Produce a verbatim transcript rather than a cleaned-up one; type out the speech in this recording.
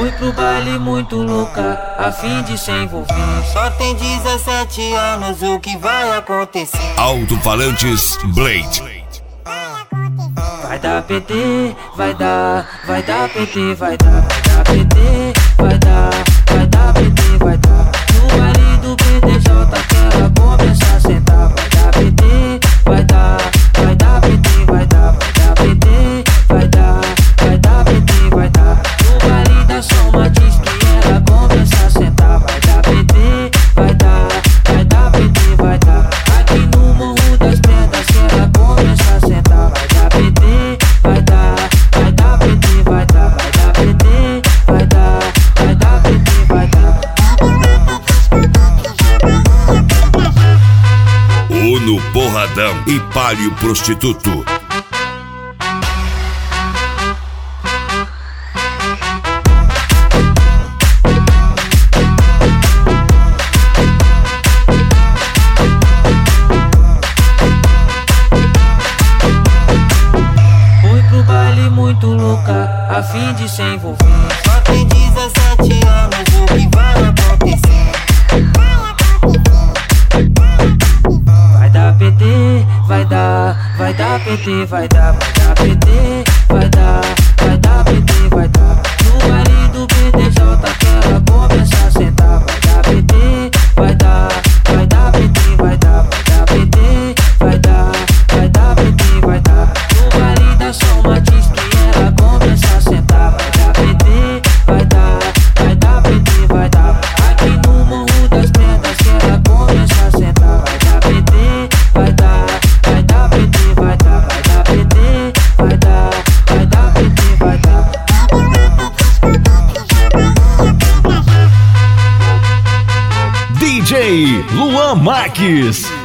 Fui pro baile muito louca, a fim de se envolver. Só tem dezessete anos, o que vai acontecer? Alto-falantes Blade. Vai dar P T, vai dar, vai dar P T, vai dar, vai dar P T, vai dar, vai dar P T, vai dar. No baile do B D J que ela começa a sentar. Vai dar P T, vai dar, vai dar P T, vai dar, vai dar P T, vai dar, vai dar P T, vai dar. No baile da Soma diz que ela começa a sentar. Vai dar P T, vai dar, vai dar P T, vai dar. Aqui no Morro das Pedras que ela começa a sentar. Vai dar P T, vai dar, vai dar P T, vai dar, vai dar P T, vai dar, vai dar P T, vai dar. Uno Porradão e Palio Prostituto. Fui pro baile muito louca, a fim de se envolver. Só tem dezessete anos, o que vai acontecer? Vai dar P T, vai dar, vai dar P T, vai dar, vai dar P T, vai dar, vai dar P T, vai dar. No baile do B D J que ela começa a sentar. Vai dar P T, vai dar, vai dar P T, vai dar, vai dar P T, vai dar, vai dar P T, vai dar. No baile da Soma diz que ela começa a sentar. Vai dar P T, vai dar, vai dar P T, vai dar. Aqui no Morro das Pedras que ela começa a sentar. Vai dar P T, vai dar, vai dar P T, vai dar, vai dar P T, vai dar, vai dar P T, vai dar. D J Luan Marques.